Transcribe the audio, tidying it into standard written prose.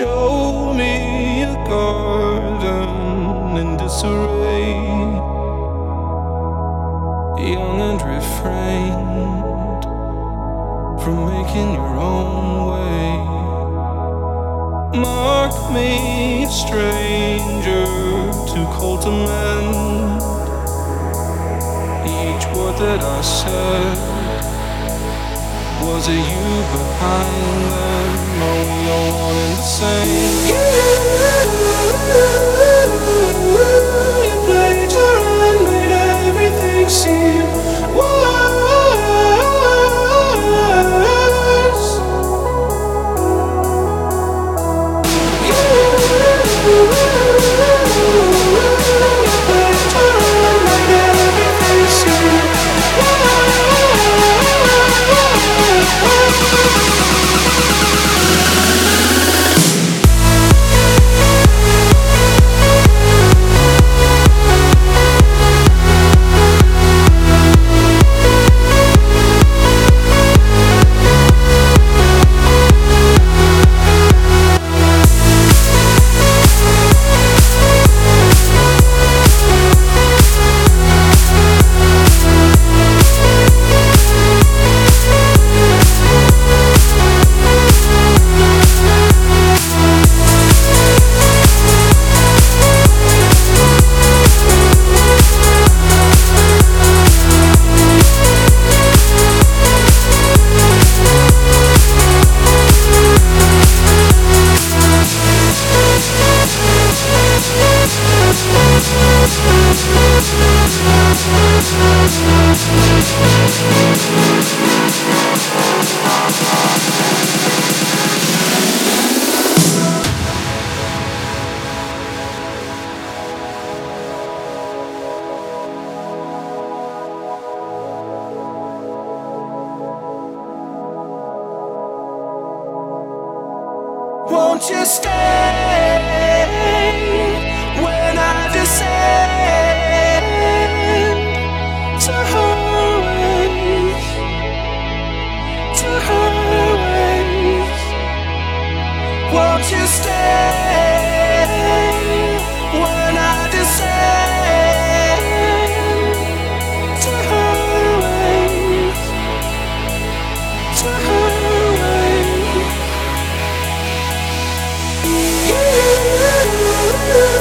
Show me a garden in disarray, young and refrained from making your own way. Mark me a stranger, too cold to mend. Each word that I said, was it you behind them? Are we all one and the same? You played your hand, made everything seem worse. You played your hand, made everything seem won't you stay when I descend to her ways, to her ways? Won't you stay when I descend to her ways, to her ways? You